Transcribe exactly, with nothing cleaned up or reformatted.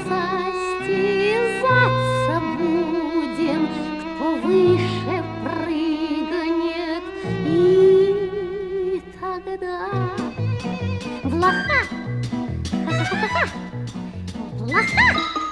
состязаться будем, кто выше прыгнет, и тогда в лоха, ха-ха-ха-ха, в лоха.